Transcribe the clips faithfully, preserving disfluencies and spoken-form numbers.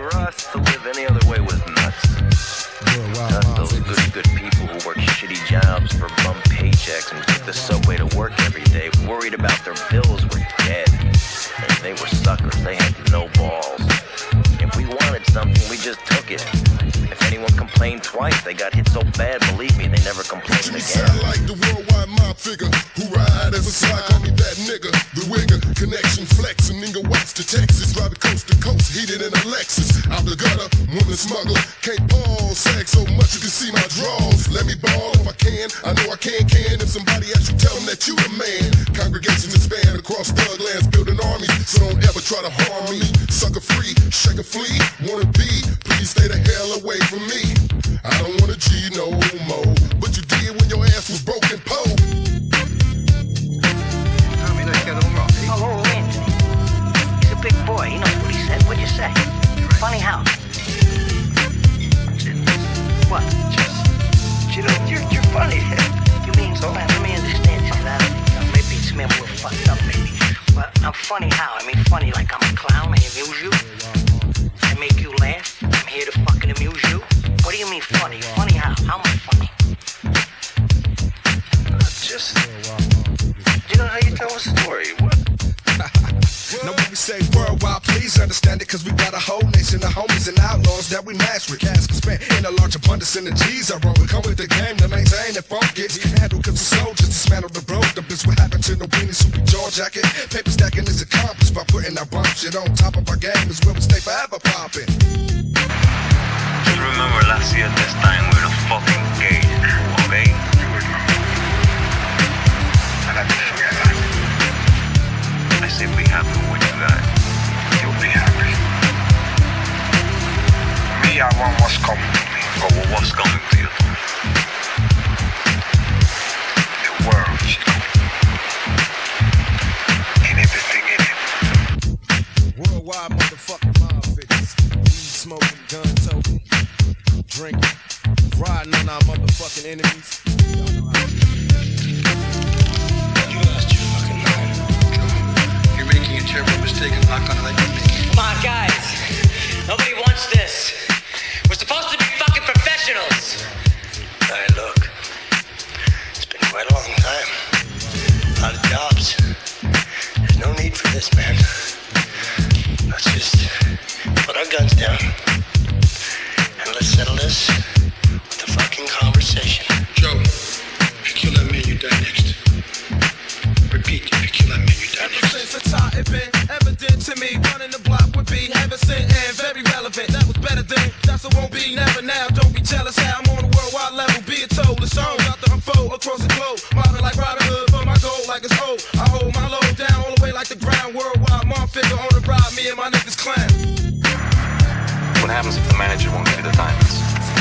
For us, to live any other way was nuts. Us, those goody good people who work shitty jobs for bum paychecks and took the subway to work every day, worried about their bills, were dead. And they were suckers. They had no balls. If we wanted something, we just took it. If anyone complained twice, they got hit so bad, believe me, they never complained again. You sound like the worldwide mob figure who ride as a slide. Call me that nigga, the wigger, connection flexing, nigga Watts to Texas, driving coast to coast, heated in a Lexus. Out the gutter, woman smuggler, can't ball, sag so much you can see my draws. Let me ball if I can, I know I can, can. If somebody asks you, tell them that you the man. Congregations expand across thug lands, building armies, so don't ever try to harm me. Sucker free, shake a flea, wanna be, please stay the hell away from me. I don't wanna G no more, but you did when your ass was broken pole. Oh, Anthony. He's a big boy. He knows what he said. What'd you say? Funny how? What? Just, you know, you're, you're funny. You mean, so let me understand this. That, you know, maybe it's me, I'm a little fucked up, maybe. But I'm funny how? I mean, funny like I'm a clown. I amuse you. I make you laugh. I'm here to fucking amuse you. What do you mean funny? Funny how? How am I funny? Uh, just, you know how you tell a story. What? Now when we say worldwide, please understand it, cause we got a whole nation of homies and outlaws that we match with. Cash can spend in a large abundance in the G's I roll. We come with the game to maintain the focus. Handle cause the soldiers dismantle the road. The bitch what happened to the weenie super jaw jacket. Paper stacking is accomplished by putting our bump shit on top of our game. Is where we stay forever popping. Just remember last year at this time we're in a fucking cage, okay? I say be happy with what you got. You'll be happy. Me, I want what's coming to me. Or well, what's coming to you? The world, Chico. And everything in it. Worldwide motherfucking mob figures. Weed smoking, gun toting, drinking, riding on our motherfucking enemies. You lost your fucking mind. You're making a terrible mistake. I'm not gonna let you make it. Come on, guys. Nobody wants this. We're supposed to be fucking professionals. Hey, look. It's been quite a long time. A lot of jobs. There's no need for this, man. Let's just put our guns down and let's settle this with a fucking conversation. Joe, if you kill that man, you die next. Repeat, if you kill that man, you die next. Ever since it's hot, it been evident to me. Running the block would be ever sent and very relevant. That was better then, that's what won't be never now. Don't be jealous how I'm on a worldwide level. Be it told, the song about to unfold across the globe. Mobbing like Robin Hood, for my goal like it's old. I hold my load down all the way like the ground. Worldwide, mom figure on the ride, me and my niggas clown. What happens if the manager won't give you the diamonds?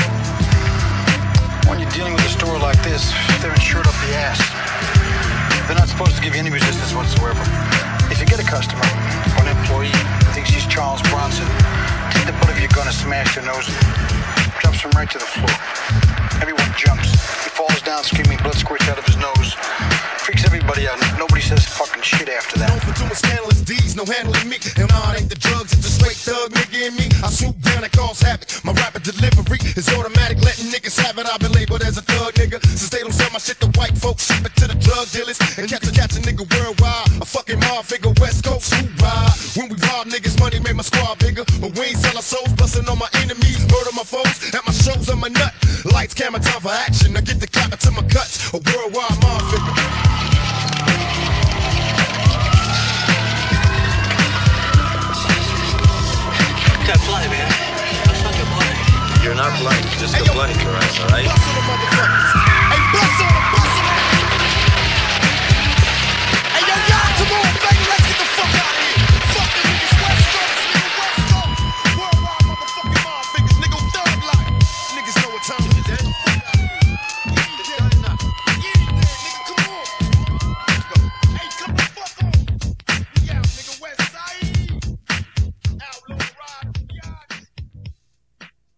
When you're dealing with a store like this, they're insured up the ass. They're not supposed to give you any resistance whatsoever. If you get a customer or an employee who thinks he's Charles Bronson, take the butt of your gun and smash their nose and drops him right to the floor. Everyone jumps. He falls down screaming, blood squirts out of his nose. Freaks everybody out. Nobody says fucking shit after that. Known for doing scandalous deeds, no handling me. And nah, it ain't the drugs, it's the straight thug nigga in me. I swoop down and cause havoc. My rapid delivery is automatic, letting niggas have it. I've been labeled as a thug nigga since they don't sell my shit to white folks. Ship it to the drug dealers and catch a catch a nigga worldwide. A fucking mob figure, West Coast who ride. When we rob niggas, money made my squad bigger. But we ain't sell our souls, busting on my enemies, murder my foes. At my shows, I'm a nut. Lights, camera, time for action. I get the clap to my